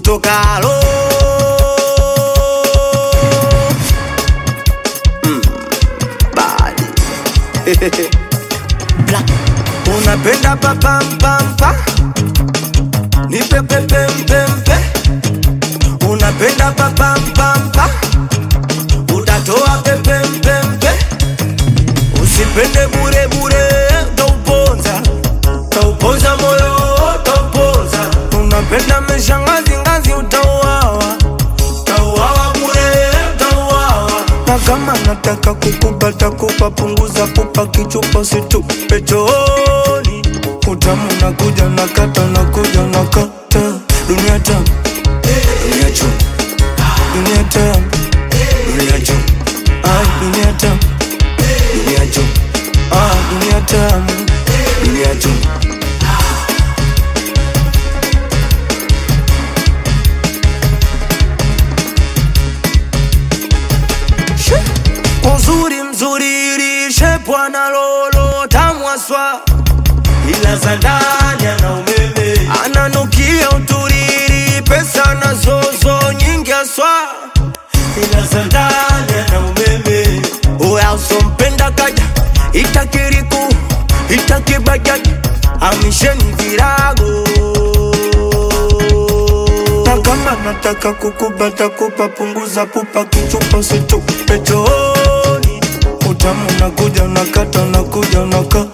kutoka lo bad Black. Unapenda pa pam pam pa ni pe pe pe pe pe. Unapenda pa pam pam pa utatoa pe pe pe pe. Usipende bure bure tauponza moyo tauponza. Unapenda meshangazi ngazi utauawa bure tauawa. Na kama nataka kukupata kupa punguza pupa kichupa situpe chooni. Utamu nakuja nakata nakuja nakata. Dunia tamu dunia chum dunia tamu dunia chum ay dunia tamu dunia chum dunia tamu dunia chum. Uzuri mzuri lishe pwana lolo tamwaswa ila za ndani ana umeme. Ananukia uturiri pesa na zozo nyingi aswa ila za ndani ana umeme. Uya usompenda kaja itakiriku itakibajaji amisheni virago. Na kama nataka kukubata kupa punguza pupa kichupa situpe chooni. Utamu nakuja nakata nakuja nakata.